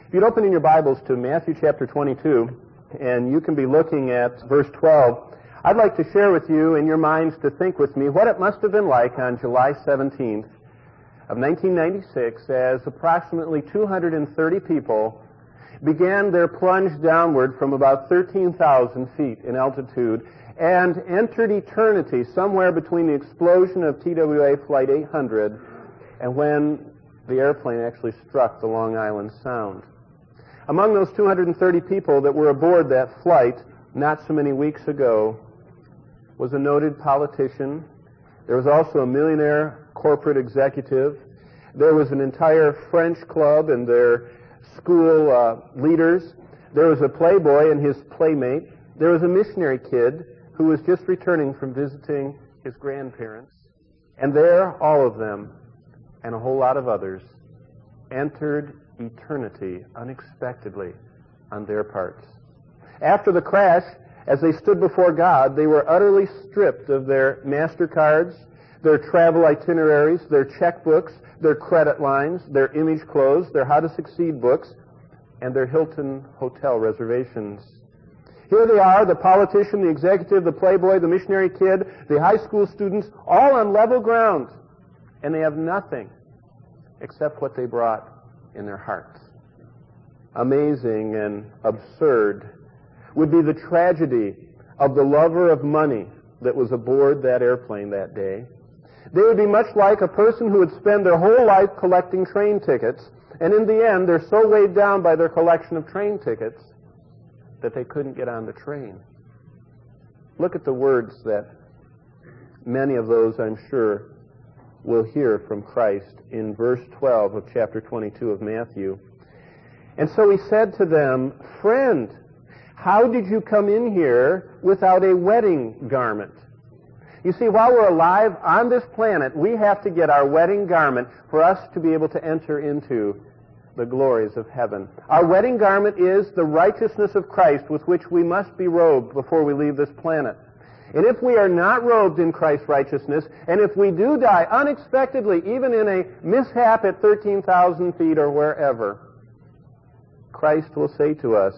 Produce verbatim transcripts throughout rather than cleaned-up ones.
If you'd open in your Bibles to Matthew chapter twenty-two, and you can be looking at verse twelve, I'd like to share with you in your minds to think with me what it must have been like on July seventeenth of nineteen ninety-six as approximately two hundred thirty people began their plunge downward from about thirteen thousand feet in altitude and entered eternity somewhere between the explosion of T W A Flight eight hundred and when the airplane actually struck the Long Island Sound. Among those two hundred thirty people that were aboard that flight not so many weeks ago was a noted politician. There was also a millionaire corporate executive. There was an entire French club and their school uh, leaders. There was a playboy and his playmate. There was a missionary kid who was just returning from visiting his grandparents. And there, all of them, and a whole lot of others, entered eternity unexpectedly on their parts. After the crash, as they stood before God, they were utterly stripped of their MasterCards, their travel itineraries, their checkbooks, their credit lines, their image clothes, their How to Succeed books, and their Hilton hotel reservations. Here they are, the politician, the executive, the playboy, the missionary kid, the high school students, all on level ground, and they have nothing except what they brought in their hearts. Amazing and absurd would be the tragedy of the lover of money that was aboard that airplane that day. They would be much like a person who would spend their whole life collecting train tickets, and in the end they're so weighed down by their collection of train tickets that they couldn't get on the train. Look at the words that many of those, I'm sure, will hear from Christ in verse twelve of chapter twenty-two of Matthew. And so he said to them, "Friend, how did you come in here without a wedding garment?" You see, while we're alive on this planet, we have to get our wedding garment for us to be able to enter into the glories of heaven. Our wedding garment is the righteousness of Christ with which we must be robed before we leave this planet. And if we are not robed in Christ's righteousness, and if we do die unexpectedly, even in a mishap at thirteen thousand feet or wherever, Christ will say to us,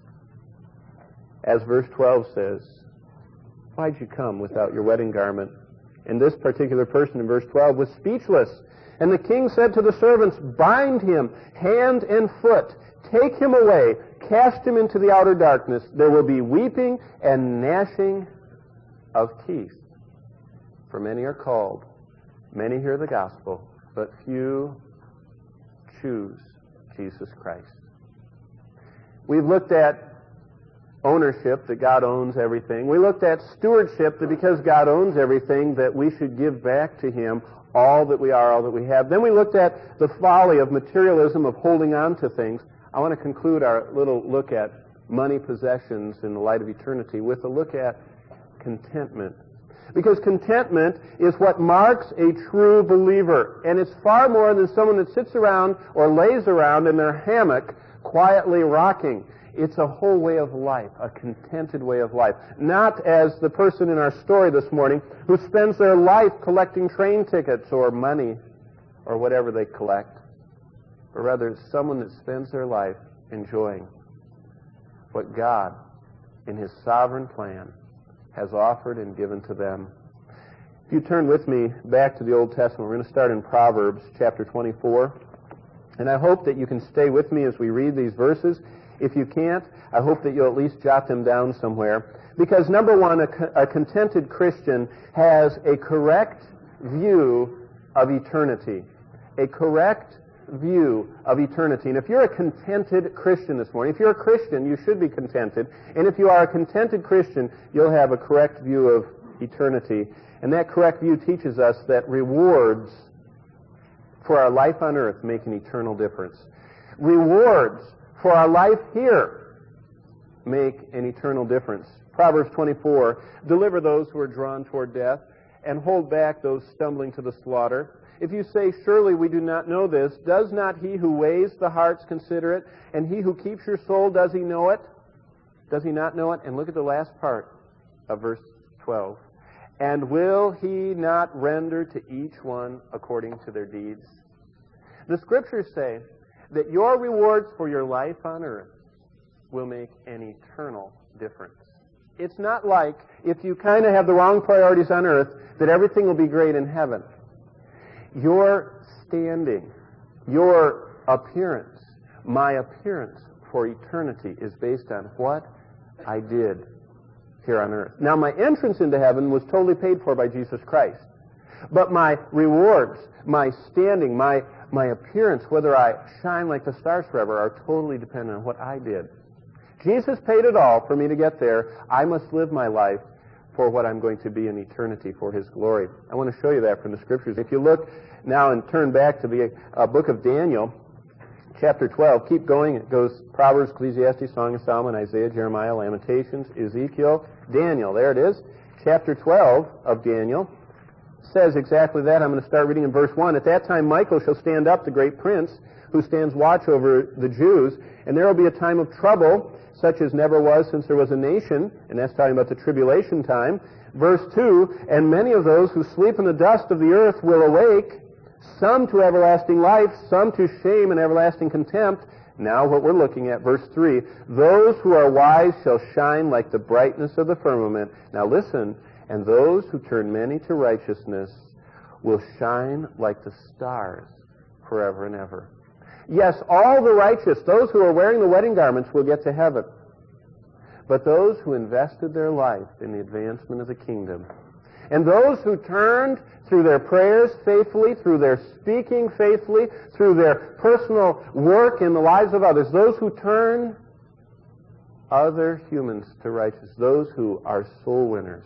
as verse twelve says, "Why'd you come without your wedding garment?" And this particular person in verse twelve was speechless. And the king said to the servants, "Bind him hand and foot, take him away, cast him into the outer darkness. There will be weeping and gnashing of teeth. For many are called, many hear the gospel, but few choose Jesus Christ." We've looked at ownership, that God owns everything. We looked at stewardship, that because God owns everything, that we should give back to Him all that we are, all that we have. Then we looked at the folly of materialism, of holding on to things. I want to conclude our little look at money, possessions in the light of eternity with a look at contentment. Because contentment is what marks a true believer. And it's far more than someone that sits around or lays around in their hammock quietly rocking. It's a whole way of life, a contented way of life. Not as the person in our story this morning who spends their life collecting train tickets or money or whatever they collect. But rather it's someone that spends their life enjoying what God, in His sovereign plan, has offered and given to them. If you turn with me back to the Old Testament, we're going to start in Proverbs chapter twenty-four. And I hope that you can stay with me as we read these verses. If you can't, I hope that you'll at least jot them down somewhere. Because number one, a, co- a contented Christian has a correct view of eternity. A correct view of eternity. And if you're a contented Christian this morning, if you're a Christian, you should be contented. And if you are a contented Christian, you'll have a correct view of eternity. And that correct view teaches us that rewards for our life on earth make an eternal difference. Rewards for our life here make an eternal difference. Proverbs twenty-four, "Deliver those who are drawn toward death, and hold back those stumbling to the slaughter. If you say, 'Surely we do not know this,' does not He who weighs the hearts consider it? And He who keeps your soul, does He know it? Does He not know it?" And look at the last part of verse twelve. "And will He not render to each one according to their deeds?" The Scriptures say that your rewards for your life on earth will make an eternal difference. It's not like if you kind of have the wrong priorities on earth that everything will be great in heaven. Your standing, your appearance, my appearance for eternity is based on what I did here on earth. Now, my entrance into heaven was totally paid for by Jesus Christ. But my rewards, my standing, my, my appearance, whether I shine like the stars forever, are totally dependent on what I did. Jesus paid it all for me to get there. I must live my life for what I'm going to be in eternity for His glory. I want to show you that from the Scriptures. If you look now and turn back to the uh, book of Daniel, chapter twelve, keep going. It goes Proverbs, Ecclesiastes, Song of Solomon, Isaiah, Jeremiah, Lamentations, Ezekiel, Daniel. There it is. Chapter twelve of Daniel says exactly that. I'm going to start reading in verse one. At that time Michael shall stand up, the great prince, who stands watch over the Jews, and there will be a time of trouble, such as never was since there was a nation, and that's talking about the tribulation time. Verse two, and many of those who sleep in the dust of the earth will awake, some to everlasting life, some to shame and everlasting contempt. Now what we're looking at, verse three, those who are wise shall shine like the brightness of the firmament. Now listen, and those who turn many to righteousness will shine like the stars forever and ever. Yes, all the righteous, those who are wearing the wedding garments, will get to heaven. But those who invested their life in the advancement of the kingdom, and those who turned through their prayers faithfully, through their speaking faithfully, through their personal work in the lives of others, those who turn other humans to righteousness, those who are soul winners,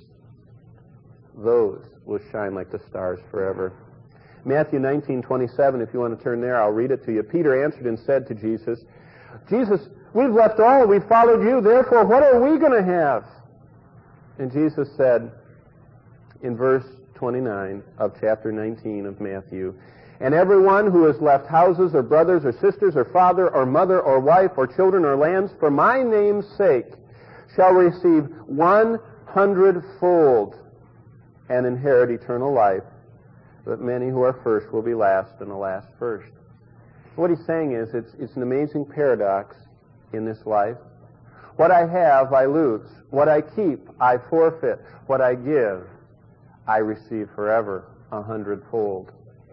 those will shine like the stars forever. Matthew nineteen twenty-seven, if you want to turn there, I'll read it to you. Peter answered and said to Jesus, Jesus, we've left all, we've followed you, therefore what are we going to have? And Jesus said in verse twenty-nine of chapter nineteen of Matthew, and everyone who has left houses or brothers or sisters or father or mother or wife or children or lands for my name's sake shall receive one hundredfold and inherit eternal life. But many who are first will be last, and the last first. What he's saying is, it's, it's an amazing paradox in this life. What I have, I lose. What I keep, I forfeit. What I give, I receive forever, a hundredfold.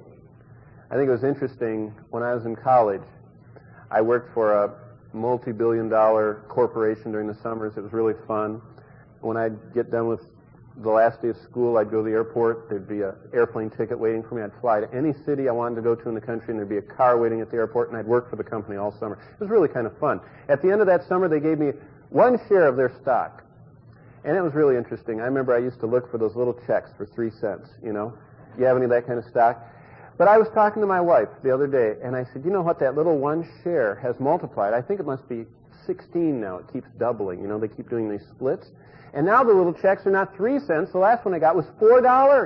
I think it was interesting, when I was in college, I worked for a multi-billion dollar corporation during the summers. It was really fun. When I'd get done with the last day of school, I'd go to the airport. There'd be an airplane ticket waiting for me. I'd fly to any city I wanted to go to in the country, and there'd be a car waiting at the airport, and I'd work for the company all summer. It was really kind of fun. At the end of that summer, they gave me one share of their stock, and it was really interesting. I remember I used to look for those little checks for three cents, you know. You have any of that kind of stock? But I was talking to my wife the other day, and I said, you know what, that little one share has multiplied. I think it must be sixteen now. It keeps doubling. You know, they keep doing these splits. And now the little checks are not three cents. The last one I got was four dollars.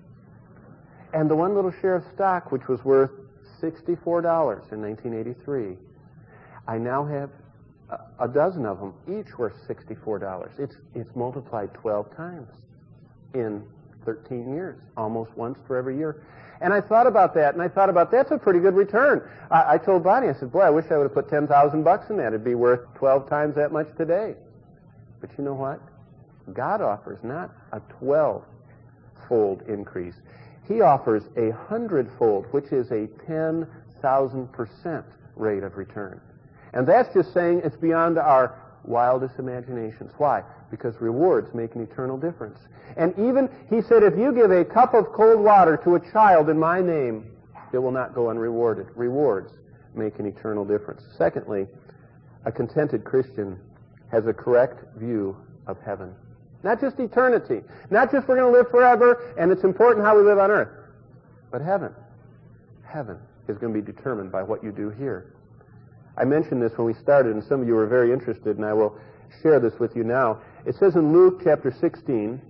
And the one little share of stock, which was worth sixty-four dollars in nineteen eighty-three, I now have a, a dozen of them, each worth sixty-four dollars. It's, it's multiplied twelve times in thirteen years, almost once for every year. And I thought about that, and I thought about that's a pretty good return. I, I told Bonnie, I said, boy, I wish I would have put ten thousand bucks in that. It'd be worth twelve times that much today. But you know what? God offers not a twelve-fold increase. He offers a hundred-fold, which is a ten thousand percent rate of return. And that's just saying it's beyond our wildest imaginations. Why? Because rewards make an eternal difference. And even, he said, if you give a cup of cold water to a child in my name, it will not go unrewarded. Rewards make an eternal difference. Secondly, a contented Christian has a correct view of heaven. Not just eternity. Not just we're going to live forever, and it's important how we live on earth. But heaven. Heaven is going to be determined by what you do here. I mentioned this when we started, and some of you were very interested, and I will share this with you now. It says in Luke chapter sixteen,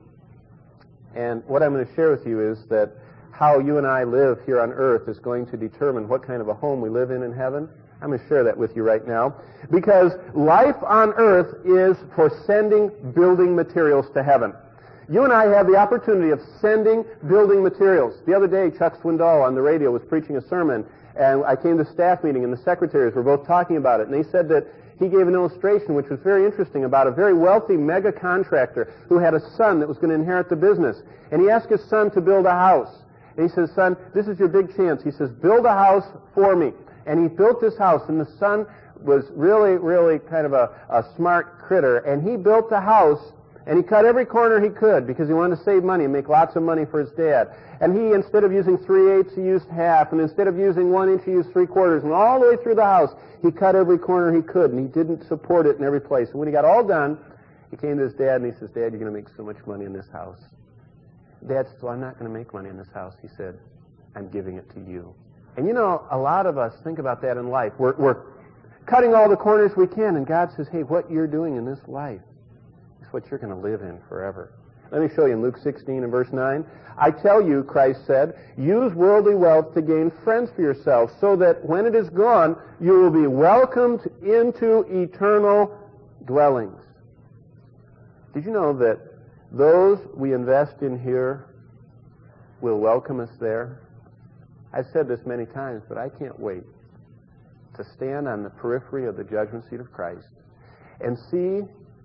and what I'm going to share with you is that how you and I live here on earth is going to determine what kind of a home we live in in heaven. I'm going to share that with you right now. Because life on earth is for sending building materials to heaven. You and I have the opportunity of sending building materials. The other day, Chuck Swindoll on the radio was preaching a sermon, and I came to staff meeting, and the secretaries were both talking about it, and they said that he gave an illustration which was very interesting about a very wealthy mega contractor who had a son that was going to inherit the business. And he asked his son to build a house. And he says, son, this is your big chance. He says, build a house for me. And he built this house, and the son was really, really kind of a, a smart critter, and he built the house, and he cut every corner he could because he wanted to save money and make lots of money for his dad. And he, instead of using three-eighths, he used half, and instead of using one inch, he used three-quarters. And all the way through the house, he cut every corner he could, and he didn't support it in every place. And when he got all done, he came to his dad, and he says, Dad, you're going to make so much money in this house. Dad says, well, I'm not going to make money in this house. He said, I'm giving it to you. And you know, a lot of us think about that in life. We're, we're cutting all the corners we can, and God says, hey, what you're doing in this life is what you're going to live in forever. Let me show you in Luke sixteen and verse nine. I tell you, Christ said, use worldly wealth to gain friends for yourselves, so that when it is gone, you will be welcomed into eternal dwellings. Did you know that those we invest in here will welcome us there? I've said this many times, but I can't wait to stand on the periphery of the judgment seat of Christ and see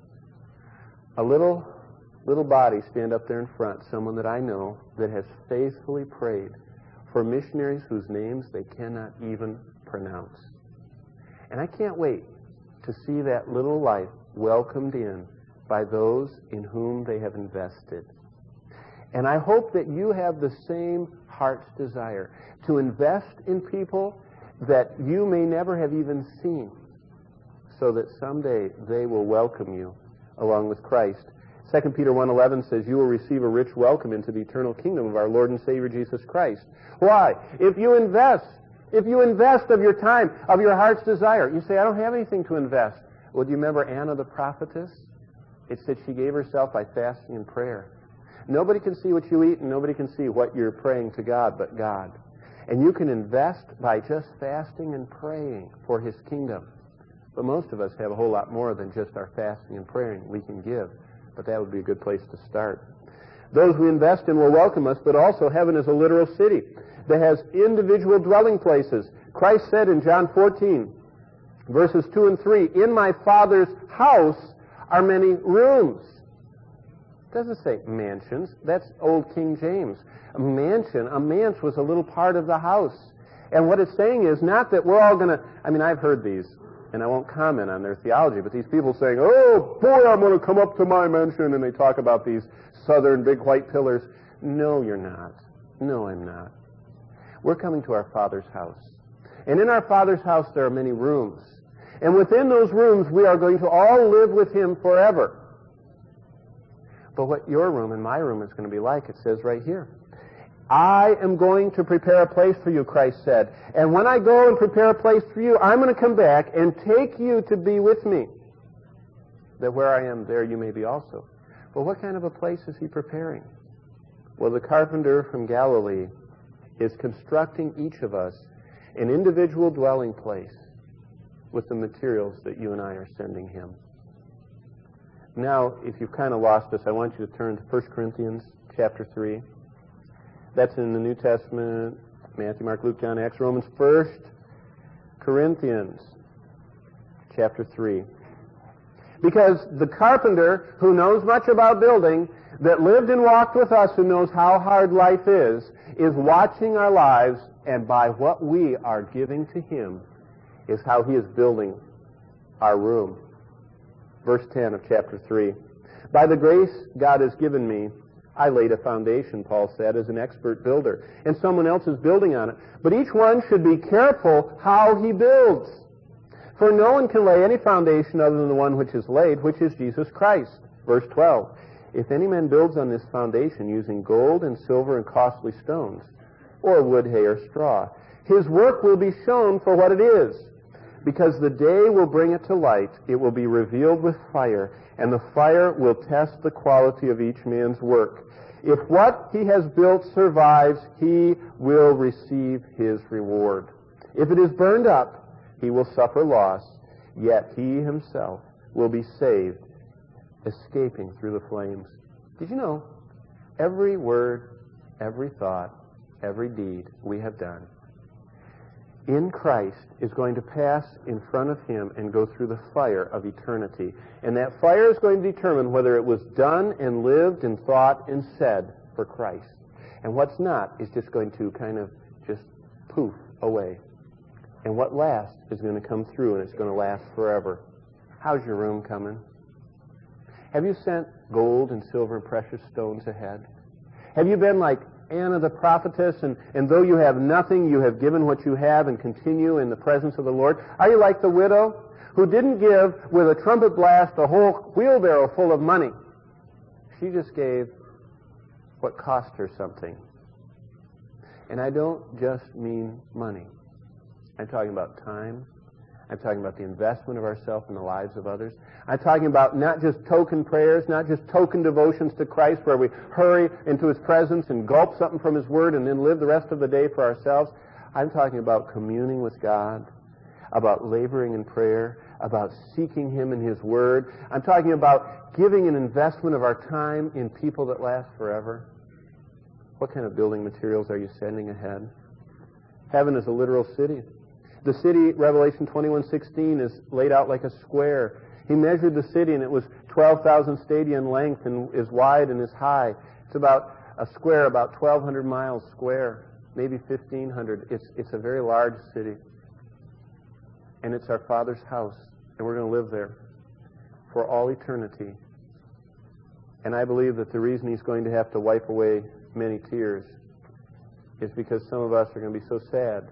a little little body stand up there in front, someone that I know that has faithfully prayed for missionaries whose names they cannot even pronounce. And I can't wait to see that little life welcomed in by those in whom they have invested. And I hope that you have the same heart's desire to invest in people that you may never have even seen, so that someday they will welcome you along with Christ. Second Peter one eleven says, you will receive a rich welcome into the eternal kingdom of our Lord and Savior Jesus Christ. Why? If you invest, if you invest of your time, of your heart's desire, you say, I don't have anything to invest. Well, do you remember Anna the prophetess? It said she gave herself by fasting and prayer. Nobody can see what you eat, and nobody can see what you're praying to God but God. And you can invest by just fasting and praying for His kingdom. But most of us have a whole lot more than just our fasting and praying we can give. But that would be a good place to start. Those we invest in will welcome us, but also heaven is a literal city that has individual dwelling places. Christ said in John fourteen, verses two and three, in my Father's house are many rooms. It doesn't say mansions. That's old King James. A mansion, a manse was a little part of the house. And what it's saying is not that we're all going to, I mean, I've heard these, and I won't comment on their theology, but these people saying, oh, boy, I'm going to come up to my mansion, and they talk about these southern big white pillars. No, you're not. No, I'm not. We're coming to our Father's house. And in our Father's house, there are many rooms. And within those rooms, we are going to all live with Him forever. But what your room and my room is going to be like, it says right here. I am going to prepare a place for you, Christ said. And when I go and prepare a place for you, I'm going to come back and take you to be with me, that where I am, there you may be also. Well, what kind of a place is He preparing? Well, the carpenter from Galilee is constructing each of us an individual dwelling place with the materials that you and I are sending Him. Now, if you've kind of lost us, I want you to turn to First Corinthians chapter three. That's in the New Testament, Matthew, Mark, Luke, John, Acts, Romans. First Corinthians chapter three. Because the carpenter who knows much about building, that lived and walked with us, who knows how hard life is, is watching our lives, and by what we are giving to Him is how He is building our room. Verse ten of chapter three. By the grace God has given me, I laid a foundation, Paul said, as an expert builder, and someone else is building on it. But each one should be careful how he builds. For no one can lay any foundation other than the one which is laid, which is Jesus Christ. Verse twelve. If any man builds on this foundation using gold and silver and costly stones, or wood, hay, or straw, his work will be shown for what it is, because the day will bring it to light. It will be revealed with fire, and the fire will test the quality of each man's work. If what he has built survives, he will receive his reward. If it is burned up, he will suffer loss, yet he himself will be saved, escaping through the flames. Did you know every word, every thought, every deed we have done in Christ is going to pass in front of Him and go through the fire of eternity. And that fire is going to determine whether it was done and lived and thought and said for Christ. And what's not is just going to kind of just poof away. And what lasts is going to come through, and it's going to last forever. How's your room coming? Have you sent gold and silver and precious stones ahead? Have you been like Anna the prophetess, and, and though you have nothing, you have given what you have and continue in the presence of the Lord? Are you like the widow who didn't give with a trumpet blast a whole wheelbarrow full of money? She just gave what cost her something. And I don't just mean money. I'm talking about time. I'm talking about the investment of ourselves in the lives of others. I'm talking about not just token prayers, not just token devotions to Christ where we hurry into His presence and gulp something from His Word and then live the rest of the day for ourselves. I'm talking about communing with God, about laboring in prayer, about seeking Him in His Word. I'm talking about giving an investment of our time in people that last forever. What kind of building materials are you sending ahead? Heaven is a literal city. The city, Revelation twenty-one sixteen, is laid out like a square. He measured the city, and it was twelve thousand stadia in length and is wide and is high. It's about a square, about twelve hundred miles square, maybe fifteen hundred. It's, it's a very large city. And it's our Father's house, and we're going to live there for all eternity. And I believe that the reason He's going to have to wipe away many tears is because some of us are going to be so sad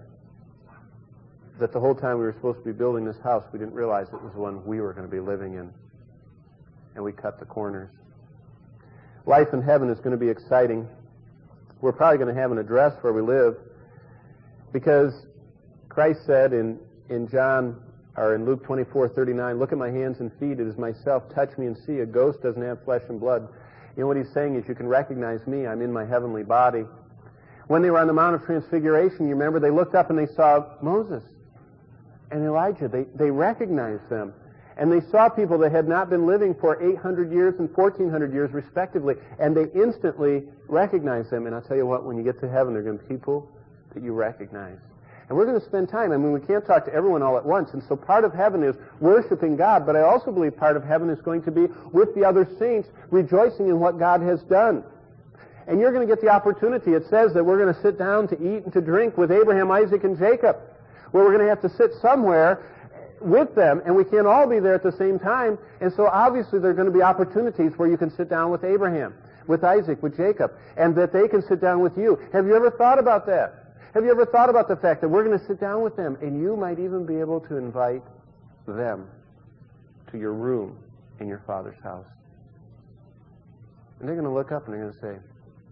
that the whole time we were supposed to be building this house, we didn't realize it was one we were going to be living in. And we cut the corners. Life in heaven is going to be exciting. We're probably going to have an address where we live, because Christ said in, in John, or in Luke twenty-four thirty-nine, "Look at my hands and feet, it is myself, touch me and see." A ghost doesn't have flesh and blood. You know what He's saying is, you can recognize me, I'm in my heavenly body. When they were on the Mount of Transfiguration, you remember, they looked up and they saw Moses and Elijah. They, they recognized them. And they saw people that had not been living for eight hundred years and fourteen hundred years, respectively. And they instantly recognized them. And I'll tell you what, when you get to heaven, they're going to be people that you recognize. And we're going to spend time. I mean, we can't talk to everyone all at once. And so part of heaven is worshiping God. But I also believe part of heaven is going to be with the other saints, rejoicing in what God has done. And you're going to get the opportunity. It says that we're going to sit down to eat and to drink with Abraham, Isaac, and Jacob, where we're going to have to sit somewhere with them, and we can't all be there at the same time. And so obviously there are going to be opportunities where you can sit down with Abraham, with Isaac, with Jacob, and that they can sit down with you. Have you ever thought about that? Have you ever thought about the fact that we're going to sit down with them, and you might even be able to invite them to your room in your Father's house? And they're going to look up and they're going to say,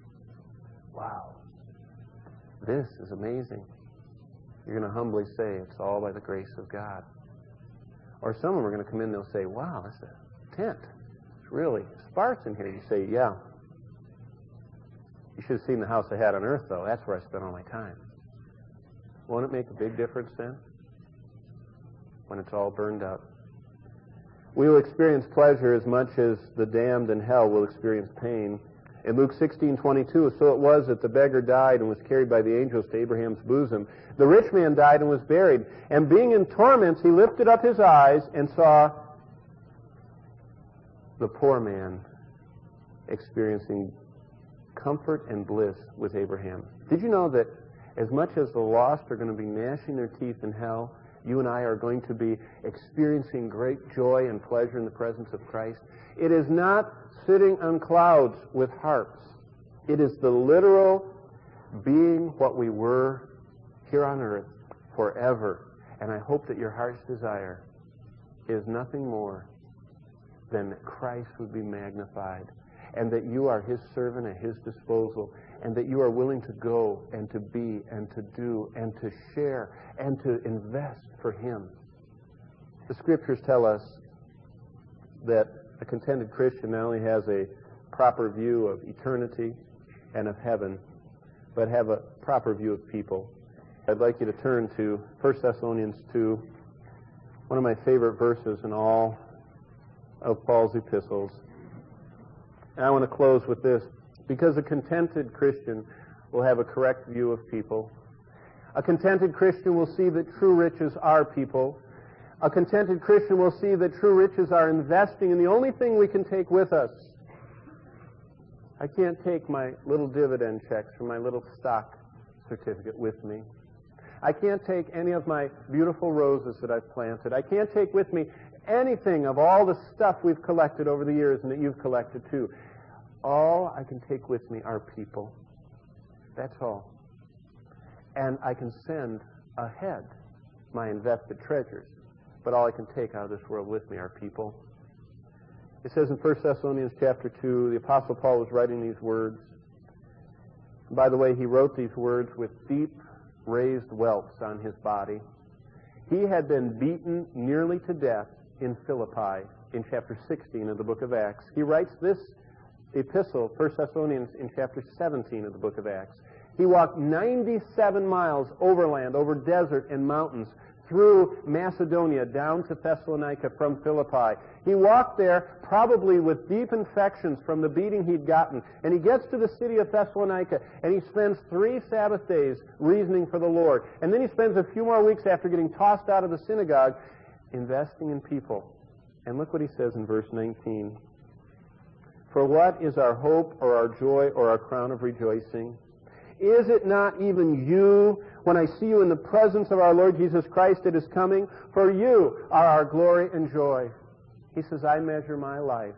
"Wow, this is amazing." You're going to humbly say, "It's all by the grace of God." Or some of them are going to come in and they'll say, "Wow, that's a tent. It's really sparse in here." You say, "Yeah. You should have seen the house I had on earth, though. That's where I spent all my time." Won't it make a big difference then? When it's all burned up. We will experience pleasure as much as the damned in hell will experience pain. In Luke sixteen twenty-two, "So it was that the beggar died and was carried by the angels to Abraham's bosom. The rich man died and was buried. And being in torments, he lifted up his eyes and saw the poor man experiencing comfort and bliss with Abraham." Did you know that as much as the lost are going to be gnashing their teeth in hell, you and I are going to be experiencing great joy and pleasure in the presence of Christ? It is not sitting on clouds with harps. It is the literal being what we were here on earth forever. And I hope that your heart's desire is nothing more than that Christ would be magnified, and that you are His servant at His disposal, and that you are willing to go and to be and to do and to share and to invest for Him. The Scriptures tell us that a contented Christian not only has a proper view of eternity and of heaven, but have a proper view of people. I'd like you to turn to First Thessalonians two, one of my favorite verses in all of Paul's epistles. And I want to close with this. Because a contented Christian will have a correct view of people. A contented Christian will see that true riches are people. A contented Christian will see that true riches are investing in the only thing we can take with us. I can't take my little dividend checks from my little stock certificate with me. I can't take any of my beautiful roses that I've planted. I can't take with me anything of all the stuff we've collected over the years and that you've collected too. All I can take with me are people. That's all. And I can send ahead my invested treasures. But all I can take out of this world with me are people. It says in First Thessalonians chapter two, the Apostle Paul was writing these words. And by the way, he wrote these words with deep raised welts on his body. He had been beaten nearly to death in Philippi in chapter sixteen of the book of Acts. He writes this epistle, First Thessalonians, in chapter seventeen of the book of Acts. He walked ninety-seven miles overland, over desert and mountains, through Macedonia down to Thessalonica from Philippi. He walked there probably with deep infections from the beating he'd gotten. And he gets to the city of Thessalonica, and he spends three Sabbath days reasoning for the Lord. And then he spends a few more weeks after getting tossed out of the synagogue investing in people. And look what he says in verse nineteen. For what is our hope or our joy or our crown of rejoicing? Is it not even you, when I see you in the presence of our Lord Jesus Christ that is coming? For you are our glory and joy. He says, I measure my life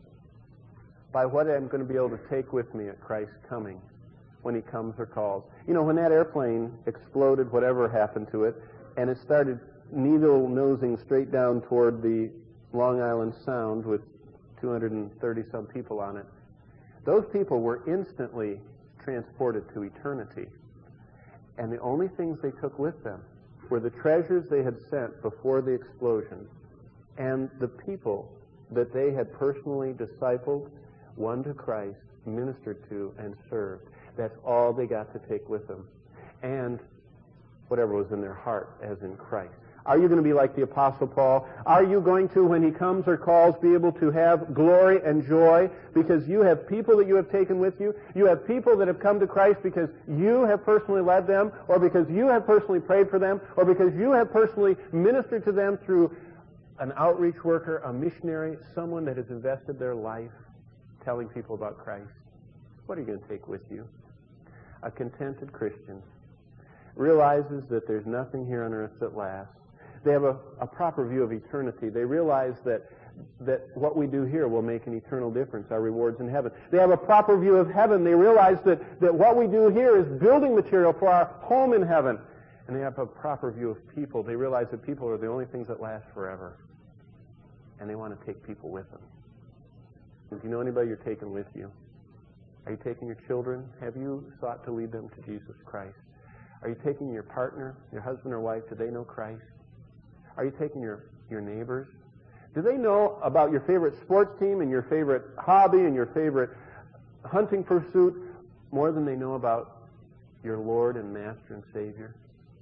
by what I'm going to be able to take with me at Christ's coming when he comes or calls. You know, when that airplane exploded, whatever happened to it, and it started needle nosing straight down toward the Long Island Sound with two hundred thirty some people on it, those people were instantly transported to eternity. And the only things they took with them were the treasures they had sent before the explosion and the people that they had personally discipled, won to Christ, ministered to, and served. That's all they got to take with them. And whatever was in their heart as in Christ. Are you going to be like the Apostle Paul? Are you going to, when he comes or calls, be able to have glory and joy because you have people that you have taken with you? You have people that have come to Christ because you have personally led them, or because you have personally prayed for them, or because you have personally ministered to them through an outreach worker, a missionary, someone that has invested their life telling people about Christ. What are you going to take with you? A contented Christian realizes that there's nothing here on earth that lasts. They have a, a proper view of eternity. They realize that, that what we do here will make an eternal difference, our rewards in heaven. They have a proper view of heaven. They realize that, that what we do here is building material for our home in heaven. And they have a proper view of people. They realize that people are the only things that last forever. And they want to take people with them. If you know anybody you're taking with you, are you taking your children? Have you sought to lead them to Jesus Christ? Are you taking your partner, your husband or wife? Do they know Christ? Are you taking your, your neighbors? Do they know about your favorite sports team and your favorite hobby and your favorite hunting pursuit more than they know about your Lord and Master and Savior?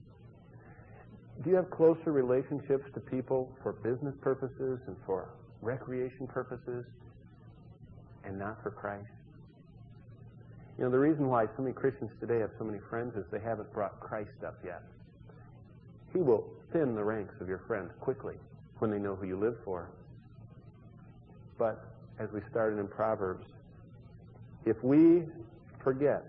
Do you have closer relationships to people for business purposes and for recreation purposes and not for Christ? You know, the reason why so many Christians today have so many friends is they haven't brought Christ up yet. He will thin the ranks of your friends quickly when they know who you live for. But as we started in Proverbs, if we forget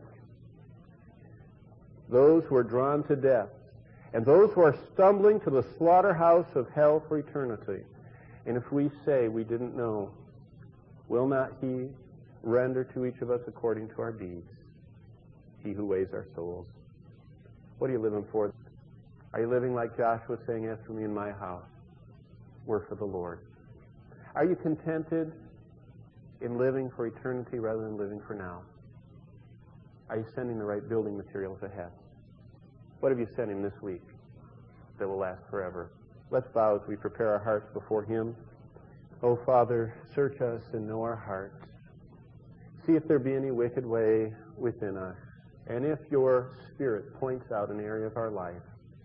those who are drawn to death and those who are stumbling to the slaughterhouse of hell for eternity, and if we say we didn't know, will not he render to each of us according to our deeds? He who weighs our souls. What are you living for? Are you living like Joshua saying, as for me and my house, we're for the Lord? Are you contented in living for eternity rather than living for now? Are you sending the right building materials ahead? What have you sent him this week that will last forever? Let's bow as we prepare our hearts before him. Oh, Father, search us and know our hearts. See if there be any wicked way within us. And if your Spirit points out an area of our life,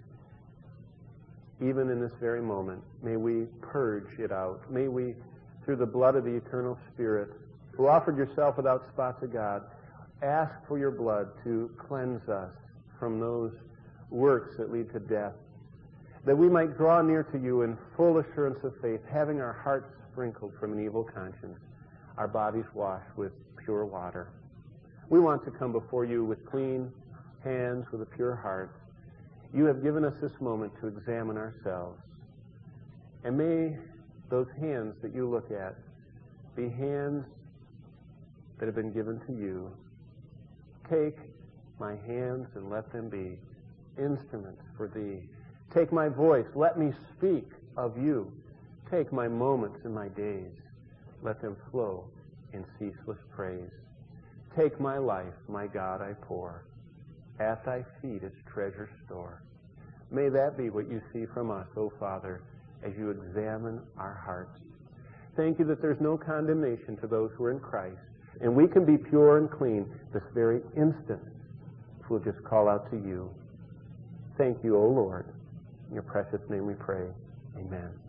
even in this very moment, may we purge it out. May we, through the blood of the eternal Spirit, who offered yourself without spot to God, ask for your blood to cleanse us from those works that lead to death, that we might draw near to you in full assurance of faith, having our hearts sprinkled from an evil conscience, our bodies washed with pure water. We want to come before you with clean hands, with a pure heart. You have given us this moment to examine ourselves. And may those hands that you look at be hands that have been given to you. Take my hands and let them be instruments for thee. Take my voice, let me speak of you. Take my moments and my days, let them flow in ceaseless praise. Take my life, my God, I pour at thy feet its treasure store. May that be what you see from us, O Father, as you examine our hearts. Thank you that there's no condemnation to those who are in Christ, and we can be pure and clean this very instant if we'll just call out to you. Thank you, O Lord. In your precious name we pray. Amen.